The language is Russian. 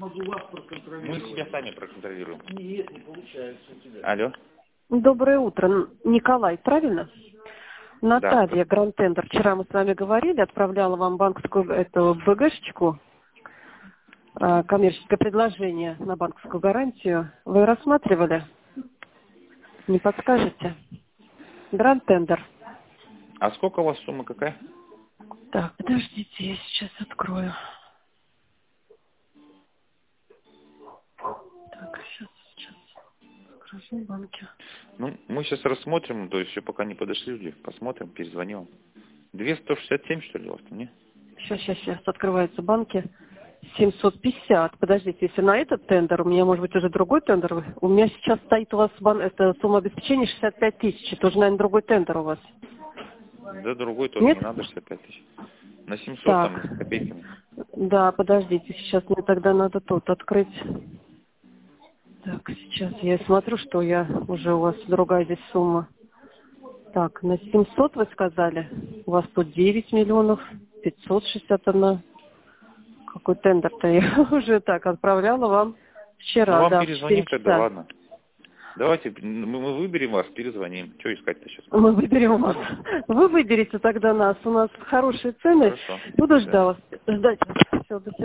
Мы себя сами проконтролируем. Нет, не получается у тебя. Алло. Доброе утро. Николай, правильно? Наталья, Да. Гранд Тендер. Вчера мы с вами говорили, отправляла вам банковскую эту БГшечку, коммерческое предложение на банковскую гарантию. Вы рассматривали? Не подскажете? Гранд Тендер. А сколько у вас сумма какая? Так, подождите, я сейчас открою. Так, сейчас. Скажу в банке. Ну, мы сейчас рассмотрим, то есть еще пока не подошли люди. Посмотрим, перезвоним. 267, что ли, у вас там, не? Сейчас открываются банки. 750. Подождите, если на этот тендер, у меня может быть уже другой тендер. У меня сейчас стоит у вас это сумма обеспечения 65 тысяч. Это уже, наверное, другой тендер у вас. Да, другой тоже Нет? не надо, 65 тысяч. На 700 Так. там с копейками. Да, подождите, сейчас мне тогда надо тут открыть. Так, сейчас я смотрю, что я уже у вас другая здесь сумма. Так, на 700 вы сказали. У вас тут 9 миллионов 561. Какой тендер-то я уже так отправляла вам Ну, вчера, вам да, в 4 перезвоним тогда, часа. ладно. Давайте, мы выберем вас, перезвоним. Что искать-то сейчас? Мы выберем вас. Вы выберете тогда нас. У нас хорошие цены. Хорошо. Буду Да. ждать вас. Все, до свидания.